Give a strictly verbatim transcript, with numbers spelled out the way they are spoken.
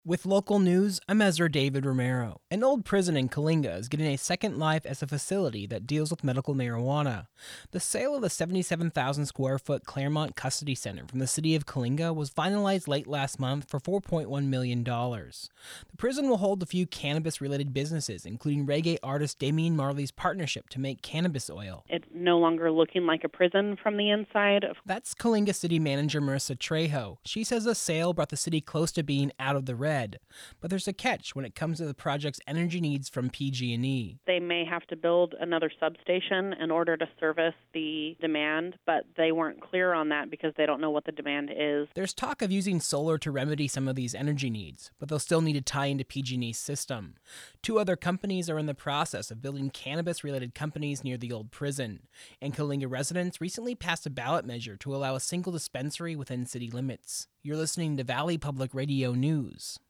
With local news, I'm Ezra David Romero. An old prison in Coalinga is getting a second life as a facility that deals with medical marijuana. The sale of the seventy-seven thousand square foot Claremont Custody Center from the city of Coalinga was finalized late last month for four point one million dollars. The prison will hold a few cannabis-related businesses, including reggae artist Damian Marley's partnership to make cannabis oil. It's no longer looking like a prison from the inside. That's Coalinga City Manager Marissa Trejo. She says the sale brought the city close to being out of the red. But there's a catch when it comes to the project's energy needs from P G and E. They may have to build another substation in order to service the demand, but they weren't clear on that because they don't know what the demand is. There's talk of using solar to remedy some of these energy needs, but they'll still need to tie into P G and E's system. Two other companies are in the process of building cannabis-related companies near the old prison, and Coalinga residents recently passed a ballot measure to allow a single dispensary within city limits. You're listening to Valley Public Radio News.